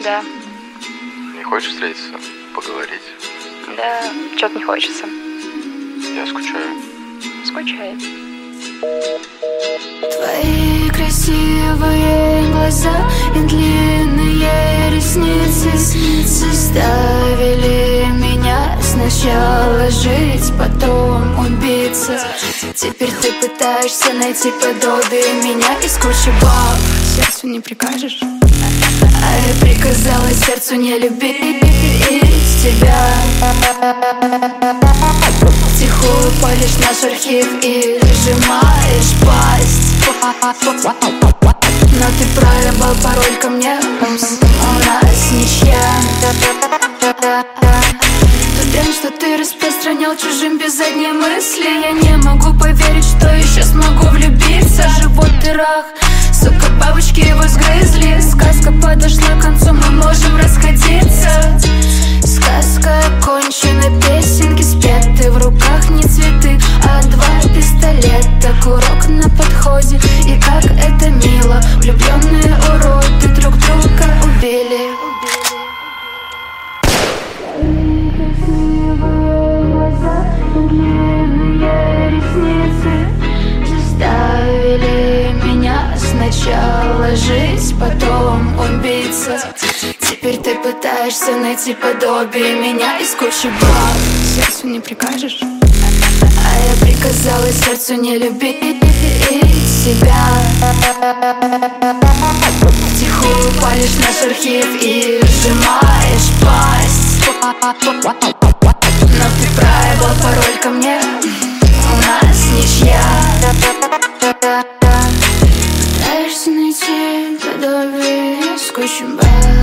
Да. Не хочешь встретиться, поговорить? Да, что-то не хочется. Я скучаю. Скучай. Твои красивые глаза и длинные ресницы заставили меня сначала жить, потом убиться. Теперь ты пытаешься найти подобие меня из кучи баб. Сердцу не прикажешь, а я приказала сердцу не любить тебя. Тихую палишь наш архив и сжимаешь пасть. Но ты проебал пароль ко мне, у нас ничья. Тот дрянь, что ты распространял чужим без задней мысли. Я не могу поверить, что еще смогу влюбиться. Живот в дырах, сука, бабочки его сгрызли. Сказка подошла к концу, мы можем расходиться. Сказка окончена, песенки спеты. В руках не цветы, а два пистолета. Курок на подходе, и как это мило. Влюбленные уроды друг друга убили. Красивые глаза и длинные ресницы заставили меня сначала жить, потом убиться. Теперь ты пытаешься найти подобие меня из кучи баб. Сердцу не прикажешь, а я приказала сердцу не любить себя. Втихую палишь наш архив и сжимаешь пасть. Но ты проебал пароль ко мне, у нас ничья. Пытаешься найти подобие из кучи баб.